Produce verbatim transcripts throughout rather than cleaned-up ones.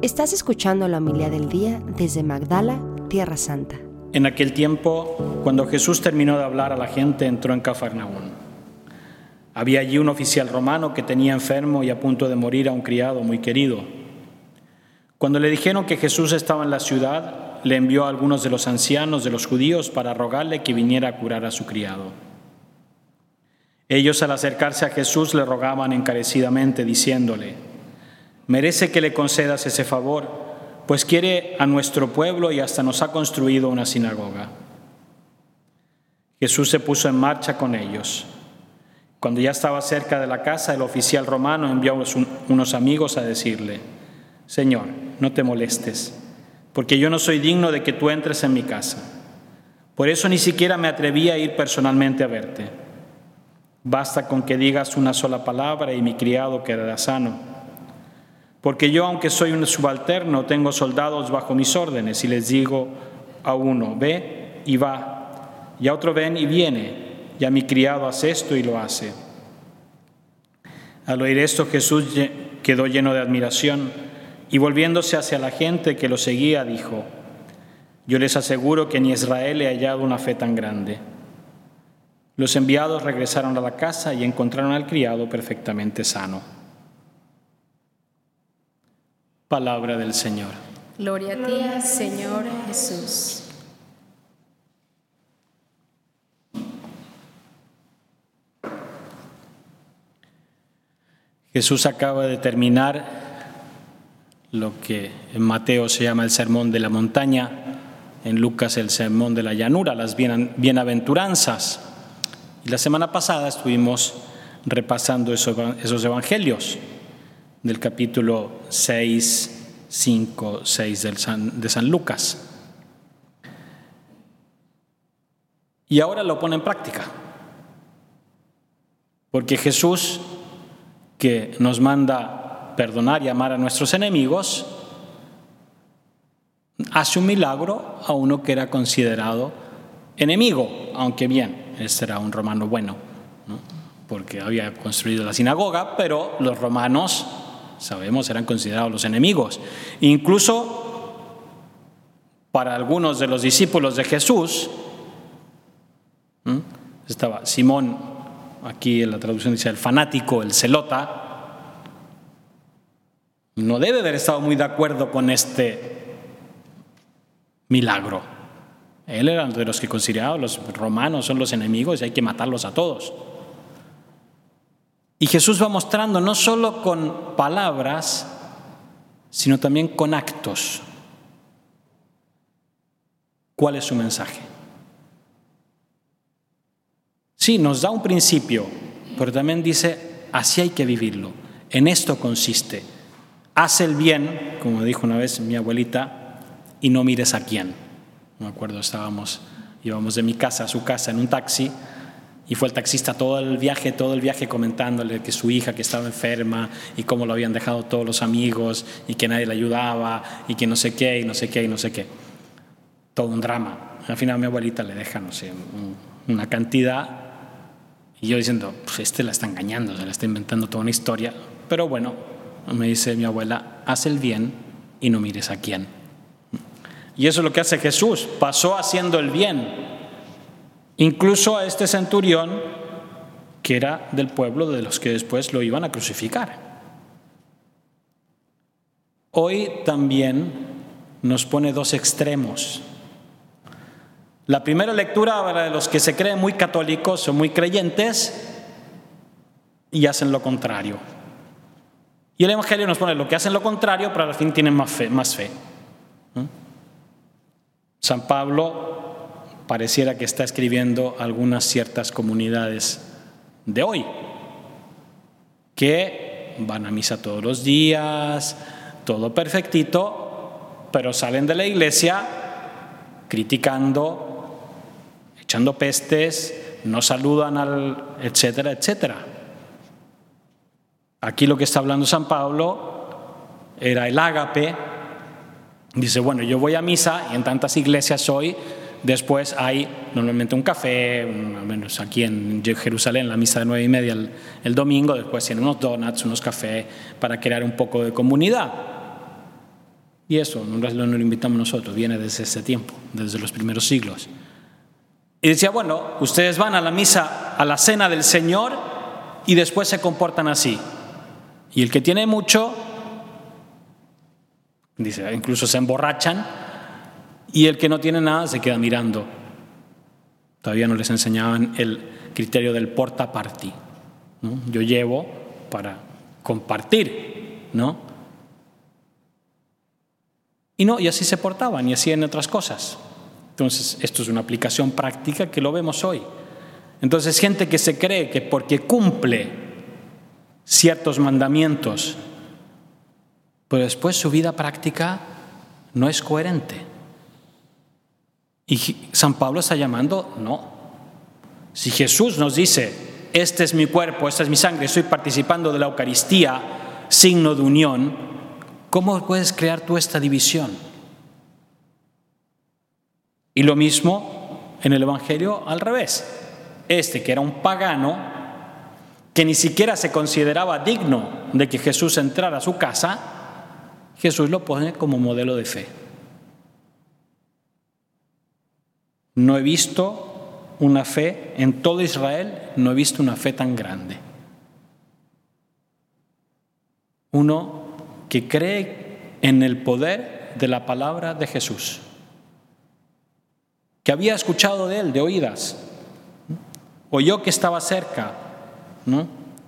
Estás escuchando la homilía del día desde Magdala, Tierra Santa. En aquel tiempo, cuando Jesús terminó de hablar a la gente, entró en Cafarnaún. Había allí un oficial romano que tenía enfermo y a punto de morir a un criado muy querido. Cuando le dijeron que Jesús estaba en la ciudad, le envió a algunos de los ancianos de los judíos para rogarle que viniera a curar a su criado. Ellos, al acercarse a Jesús, le rogaban encarecidamente, diciéndole: «Merece que le concedas ese favor, pues quiere a nuestro pueblo y hasta nos ha construido una sinagoga». Jesús se puso en marcha con ellos. Cuando ya estaba cerca de la casa, el oficial romano envió a unos amigos a decirle: «Señor, no te molestes, porque yo no soy digno de que tú entres en mi casa. Por eso ni siquiera me atreví a ir personalmente a verte. Basta con que digas una sola palabra y mi criado quedará sano. Porque yo, aunque soy un subalterno, tengo soldados bajo mis órdenes y les digo a uno, ve y va, y a otro, ven y viene, y a mi criado hace esto y lo hace». Al oír esto, Jesús quedó lleno de admiración y volviéndose hacia la gente que lo seguía, dijo: «Yo les aseguro que en Israel he hallado una fe tan grande». Los enviados regresaron a la casa y encontraron al criado perfectamente sano. Palabra del Señor. Gloria a ti, Señor Jesús. Jesús acaba de terminar lo que en Mateo se llama el Sermón de la Montaña, en Lucas el Sermón de la Llanura, las bienaventuranzas. Y la semana pasada estuvimos repasando esos evangelios del capítulo seis, cinco, seis del San, de San Lucas. Y ahora lo pone en práctica. Porque Jesús, que nos manda perdonar y amar a nuestros enemigos, hace un milagro a uno que era considerado enemigo, aunque bien, este era un romano bueno, ¿no? Porque había construido la sinagoga, pero los romanos, sabemos, eran considerados los enemigos. Incluso para algunos de los discípulos de Jesús, ¿no? Estaba Simón, aquí en la traducción dice el fanático, el celota, no debe haber estado muy de acuerdo con este milagro. Él era de los que consideraba los romanos son los enemigos y hay que matarlos a todos. Y Jesús va mostrando no solo con palabras, sino también con actos. ¿Cuál es su mensaje? Sí, nos da un principio, pero también dice, así hay que vivirlo. En esto consiste. Haz el bien, como dijo una vez mi abuelita, y no mires a quién. Me acuerdo, estábamos, íbamos de mi casa a su casa en un taxi y fue el taxista todo el viaje, todo el viaje comentándole que su hija que estaba enferma y cómo lo habían dejado todos los amigos y que nadie le ayudaba y que no sé qué y no sé qué y no sé qué. Todo un drama. Al final mi abuelita le deja, no sé, una cantidad y yo diciendo, pues este la está engañando, se la está inventando toda una historia. Pero bueno, me dice mi abuela, haz el bien y no mires a quién. Y eso es lo que hace Jesús, pasó haciendo el bien, incluso a este centurión que era del pueblo de los que después lo iban a crucificar. Hoy también nos pone dos extremos. La primera lectura habla de los que se creen muy católicos o muy creyentes y hacen lo contrario. Y el Evangelio nos pone lo que hacen lo contrario, pero al fin tienen más fe. Más fe. ¿Mm? San Pablo pareciera que está escribiendo algunas ciertas comunidades de hoy que van a misa todos los días, todo perfectito, pero salen de la iglesia criticando, echando pestes, no saludan al etcétera, etcétera. Aquí lo que está hablando San Pablo era el ágape. Dice, bueno, yo voy a misa y en tantas iglesias hoy, después hay normalmente un café, al menos aquí en Jerusalén, la misa de nueve y media el, el domingo, después tienen unos donuts, unos cafés para crear un poco de comunidad. Y eso no lo, no lo inventamos nosotros, viene desde ese tiempo, desde los primeros siglos. Y decía, bueno, ustedes van a la misa, a la cena del Señor y después se comportan así. Y el que tiene mucho, dice, incluso se emborrachan, y el que no tiene nada se queda mirando. Todavía no les enseñaban el criterio del porta party, ¿no? Yo llevo para compartir, ¿no? Y no, y así se portaban y hacían otras cosas. Entonces, esto es una aplicación práctica que lo vemos hoy. Entonces, gente que se cree que porque cumple ciertos mandamientos, pero después su vida práctica no es coherente. Y San Pablo está llamando, no. Si Jesús nos dice, este es mi cuerpo, esta es mi sangre, estoy participando de la Eucaristía, signo de unión, ¿cómo puedes crear tú esta división? Y lo mismo en el Evangelio al revés. Este que era un pagano, que ni siquiera se consideraba digno de que Jesús entrara a su casa, Jesús lo pone como modelo de fe. No he visto una fe, en todo Israel, no he visto una fe tan grande. Uno que cree en el poder de la palabra de Jesús, que había escuchado de él de oídas, oyó que estaba cerca, ¿no?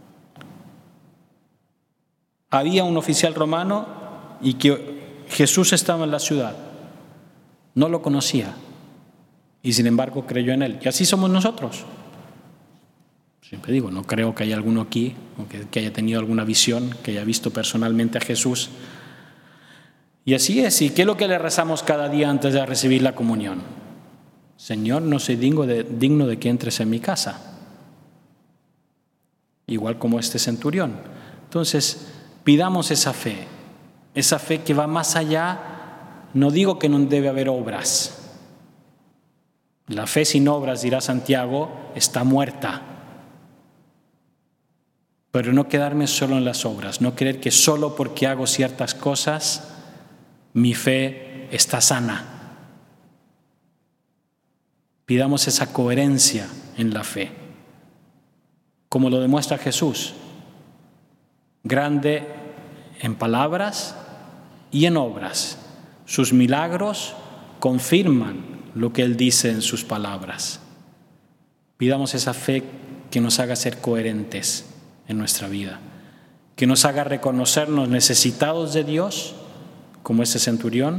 Había un oficial romano y que Jesús estaba en la ciudad. No lo conocía y sin embargo creyó en él. Y así somos nosotros. Siempre digo, no creo que haya alguno aquí que, que haya tenido alguna visión, que haya visto personalmente a Jesús. Y así es. ¿Y qué es lo que le rezamos cada día antes de recibir la comunión? Señor, no soy digno de, digno de que entres en mi casa. Igual como este centurión. Entonces, pidamos esa fe, esa fe que va más allá. No digo que no debe haber obras. La fe sin obras, dirá Santiago, está muerta. Pero no quedarme solo en las obras, no creer que solo porque hago ciertas cosas, mi fe está sana. Pidamos esa coherencia en la fe, como lo demuestra Jesús, grande en palabras y en obras. Sus milagros confirman lo que Él dice en sus palabras. Pidamos esa fe que nos haga ser coherentes en nuestra vida, que nos haga reconocernos necesitados de Dios, como ese centurión,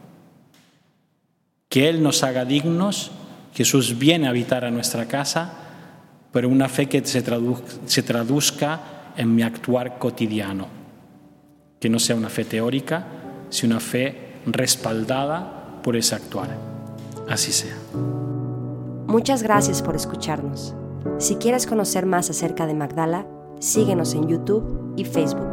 que Él nos haga dignos. Jesús viene a habitar a nuestra casa, pero una fe que se, tradu- se traduzca en mi actuar cotidiano, que no sea una fe teórica, sino una fe respaldada por ese actuar. Así sea. Muchas gracias por escucharnos. Si quieres conocer más acerca de Magdala, síguenos en YouTube y Facebook.